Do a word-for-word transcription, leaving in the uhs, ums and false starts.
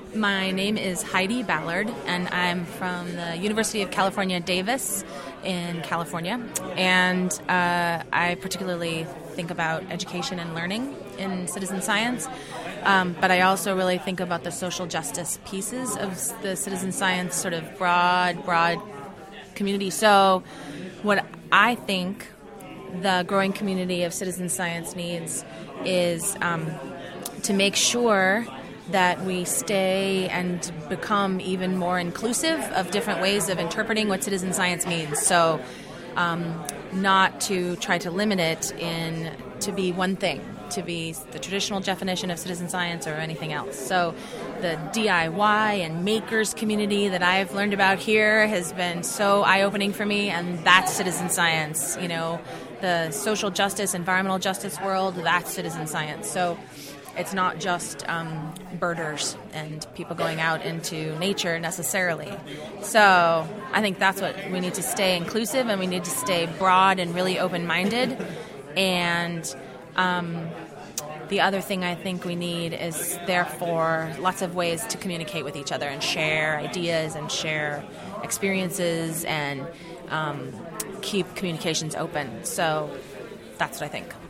My name is Heidi Ballard, and I'm from the University of California, Davis in California. And uh, I particularly think about education and learning in citizen science. Um, but I also really think about the social justice pieces of the citizen science sort of broad, broad community. So what I think the growing community of citizen science needs is um, to make sure that we stay and become even more inclusive of different ways of interpreting what citizen science means. So um, not to try to limit it in to be one thing, to be the traditional definition of citizen science or anything else. So the D I Y and makers community that I've learned about here has been so eye-opening for me, and that's citizen science. You know, the social justice, environmental justice world, that's citizen science. So it's not just um, birders and people going out into nature necessarily. So I think that's what we need to stay inclusive, and we need to stay broad and really open-minded. And um, the other thing I think we need is, therefore, lots of ways to communicate with each other and share ideas and share experiences and um, keep communications open. So that's what I think.